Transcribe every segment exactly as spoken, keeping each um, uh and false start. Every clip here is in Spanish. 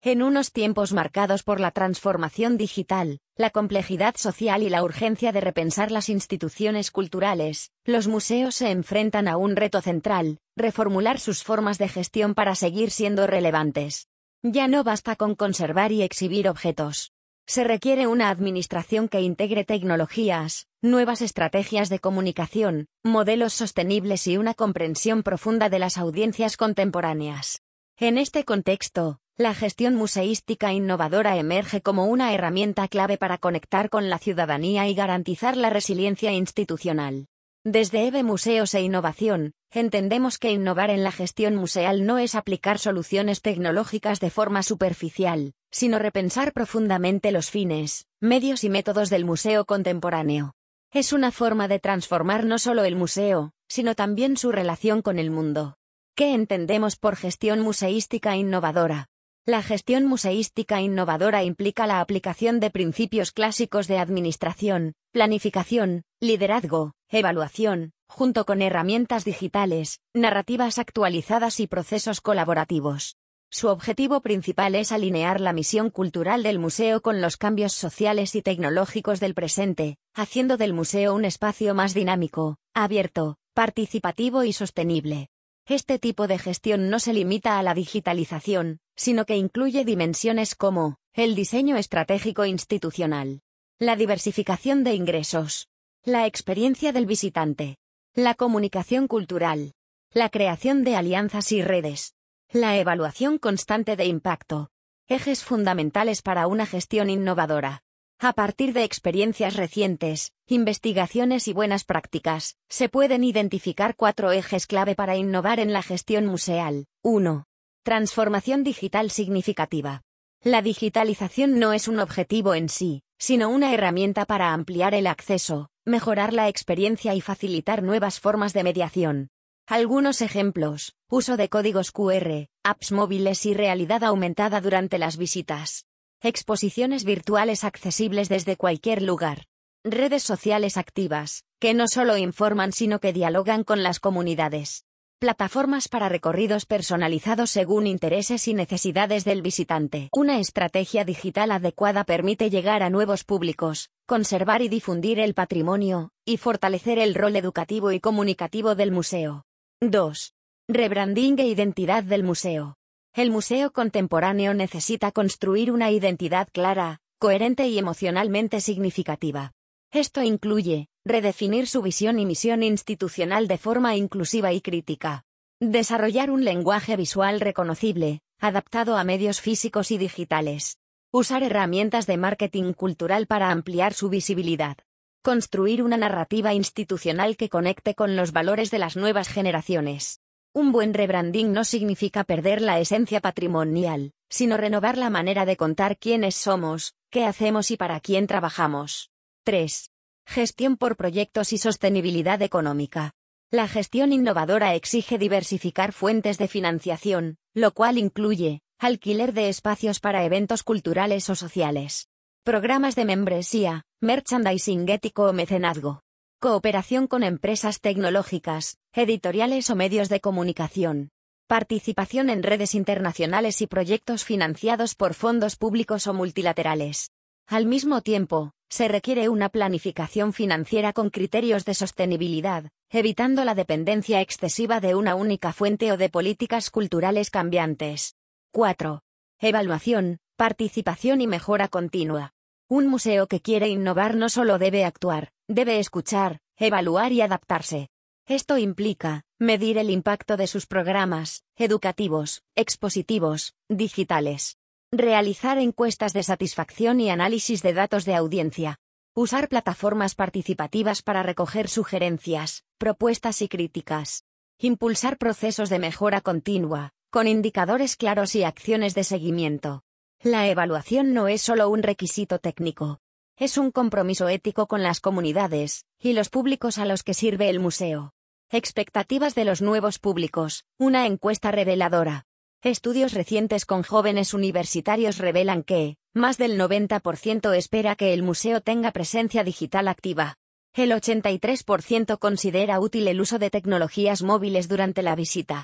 En unos tiempos marcados por la transformación digital, la complejidad social y la urgencia de repensar las instituciones culturales, los museos se enfrentan a un reto central: reformular sus formas de gestión para seguir siendo relevantes. Ya no basta con conservar y exhibir objetos. Se requiere una administración que integre tecnologías, nuevas estrategias de comunicación, modelos sostenibles y una comprensión profunda de las audiencias contemporáneas. En este contexto, la gestión museística innovadora emerge como una herramienta clave para conectar con la ciudadanía y garantizar la resiliencia institucional. Desde EVE Museos e Innovación, entendemos que innovar en la gestión museal no es aplicar soluciones tecnológicas de forma superficial, sino repensar profundamente los fines, medios y métodos del museo contemporáneo. Es una forma de transformar no solo el museo, sino también su relación con el mundo. ¿Qué entendemos por gestión museística innovadora? La gestión museística innovadora implica la aplicación de principios clásicos de administración, planificación, liderazgo, evaluación, junto con herramientas digitales, narrativas actualizadas y procesos colaborativos. Su objetivo principal es alinear la misión cultural del museo con los cambios sociales y tecnológicos del presente, haciendo del museo un espacio más dinámico, abierto, participativo y sostenible. Este tipo de gestión no se limita a la digitalización, sino que incluye dimensiones como el diseño estratégico institucional, la diversificación de ingresos, la experiencia del visitante, la comunicación cultural, la creación de alianzas y redes, la evaluación constante de impacto, ejes fundamentales para una gestión innovadora. A partir de experiencias recientes, investigaciones y buenas prácticas, se pueden identificar cuatro ejes clave para innovar en la gestión museal. uno. Transformación digital significativa. La digitalización no es un objetivo en sí, sino una herramienta para ampliar el acceso, mejorar la experiencia y facilitar nuevas formas de mediación. Algunos ejemplos: uso de códigos cu erre, apps móviles y realidad aumentada durante las visitas. Exposiciones virtuales accesibles desde cualquier lugar. Redes sociales activas, que no solo informan sino que dialogan con las comunidades. Plataformas para recorridos personalizados según intereses y necesidades del visitante. Una estrategia digital adecuada permite llegar a nuevos públicos, conservar y difundir el patrimonio, y fortalecer el rol educativo y comunicativo del museo. dos. Rebranding e identidad del museo. El museo contemporáneo necesita construir una identidad clara, coherente y emocionalmente significativa. Esto incluye redefinir su visión y misión institucional de forma inclusiva y crítica. Desarrollar un lenguaje visual reconocible, adaptado a medios físicos y digitales. Usar herramientas de marketing cultural para ampliar su visibilidad. Construir una narrativa institucional que conecte con los valores de las nuevas generaciones. Un buen rebranding no significa perder la esencia patrimonial, sino renovar la manera de contar quiénes somos, qué hacemos y para quién trabajamos. tres. Gestión por proyectos y sostenibilidad económica. La gestión innovadora exige diversificar fuentes de financiación, lo cual incluye alquiler de espacios para eventos culturales o sociales, programas de membresía, merchandising ético o mecenazgo, cooperación con empresas tecnológicas, editoriales o medios de comunicación, participación en redes internacionales y proyectos financiados por fondos públicos o multilaterales. Al mismo tiempo, se requiere una planificación financiera con criterios de sostenibilidad, evitando la dependencia excesiva de una única fuente o de políticas culturales cambiantes. cuatro. Evaluación, participación y mejora continua. Un museo que quiere innovar no solo debe actuar, debe escuchar, evaluar y adaptarse. Esto implica medir el impacto de sus programas educativos, expositivos, digitales. Realizar encuestas de satisfacción y análisis de datos de audiencia. Usar plataformas participativas para recoger sugerencias, propuestas y críticas. Impulsar procesos de mejora continua, con indicadores claros y acciones de seguimiento. La evaluación no es solo un requisito técnico. Es un compromiso ético con las comunidades y los públicos a los que sirve el museo. Expectativas de los nuevos públicos. Una encuesta reveladora. Estudios recientes con jóvenes universitarios revelan que más del noventa por ciento espera que el museo tenga presencia digital activa. El ochenta y tres por ciento considera útil el uso de tecnologías móviles durante la visita.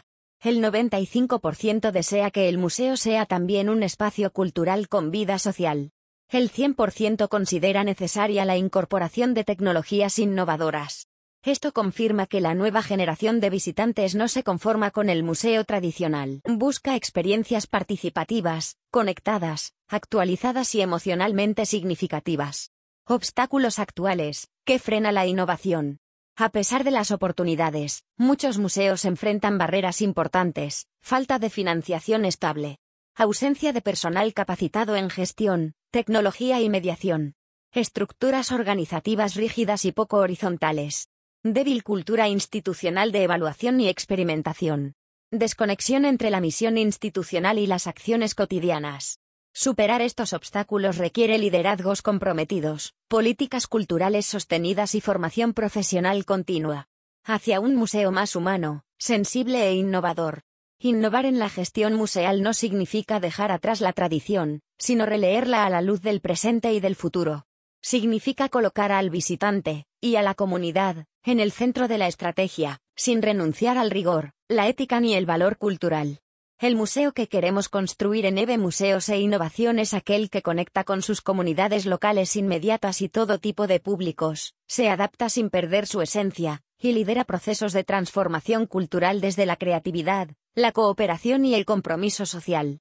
El noventa y cinco por ciento desea que el museo sea también un espacio cultural con vida social. El cien por ciento considera necesaria la incorporación de tecnologías innovadoras. Esto confirma que la nueva generación de visitantes no se conforma con el museo tradicional. Busca experiencias participativas, conectadas, actualizadas y emocionalmente significativas. Obstáculos actuales, que frena la innovación. A pesar de las oportunidades, muchos museos enfrentan barreras importantes: falta de financiación estable, ausencia de personal capacitado en gestión, tecnología y mediación, estructuras organizativas rígidas y poco horizontales, débil cultura institucional de evaluación y experimentación, desconexión entre la misión institucional y las acciones cotidianas. Superar estos obstáculos requiere liderazgos comprometidos, políticas culturales sostenidas y formación profesional continua. Hacia un museo más humano, sensible e innovador. Innovar en la gestión museal no significa dejar atrás la tradición, sino releerla a la luz del presente y del futuro. Significa colocar al visitante, y a la comunidad, en el centro de la estrategia, sin renunciar al rigor, la ética ni el valor cultural. El museo que queremos construir en EVE Museos e Innovación es aquel que conecta con sus comunidades locales inmediatas y todo tipo de públicos, se adapta sin perder su esencia, y lidera procesos de transformación cultural desde la creatividad, la cooperación y el compromiso social.